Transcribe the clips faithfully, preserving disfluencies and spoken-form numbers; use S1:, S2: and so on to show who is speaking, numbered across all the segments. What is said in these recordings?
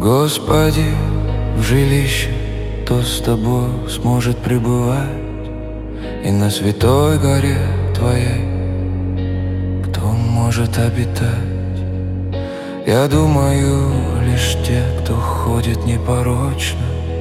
S1: Господи, в жилище кто с тобой сможет пребывать, и на святой горе Твоей кто может обитать? Я думаю, лишь те, кто ходит непорочно,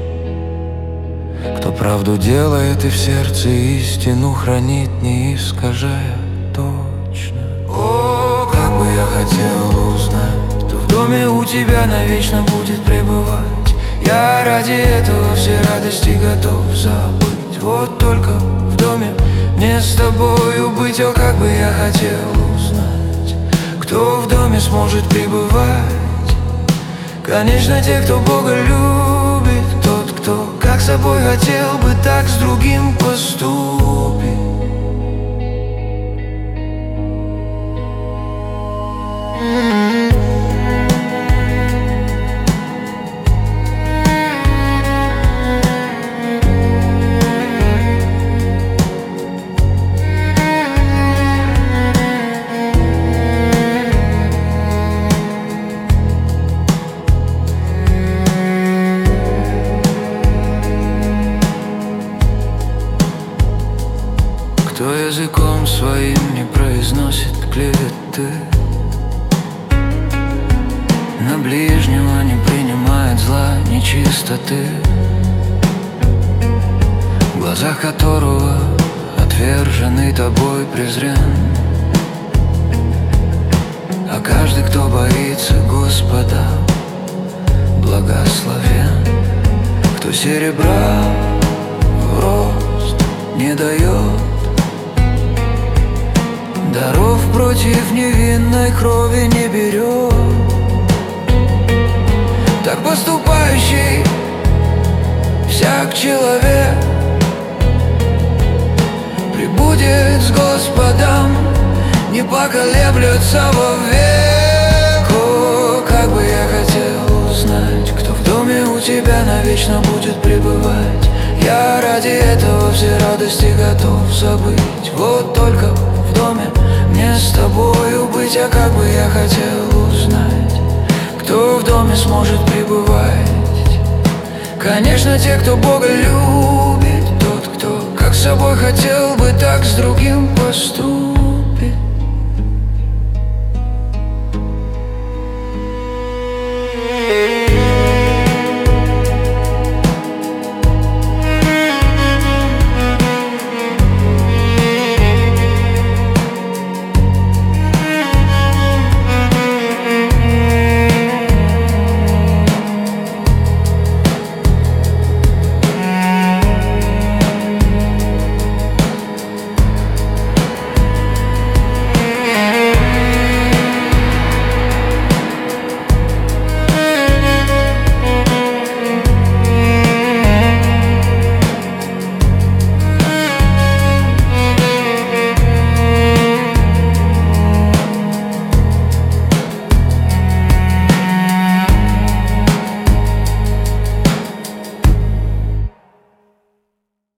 S1: кто правду делает и в сердце истину хранит, не искажая точно. О, как бы я хотел узнать, кто в доме у Тебя навечно будет пребывать. Я ради этого все радости готов забыть. Вот только в доме мне с Тобою быть. О, как бы я хотел узнать, кто в доме сможет пребывать. Конечно, те, кто Бога любит, тот, кто как собой хотел бы, так с другим поступит. Кто языком своим не произносит клеветы, на ближнего не принимает зла, нечистоты, в глазах которого отверженный Тобой презрен. А каждый, кто боится Господа, благословен. Кто серебра в рост не дает, даров против невинной крови не берет, так поступающий всяк человек пребудет с Господом, не поколеблется вовек. О, как бы я хотел узнать, кто в доме у Тебя навечно будет пребывать. Я ради этого все радости готов забыть. Вот только в доме мне с Тобою быть. А как бы я хотел узнать, кто в доме сможет пребывать. Конечно, те, кто Бога любит, тот, кто как собой хотел бы, так с другим поступит.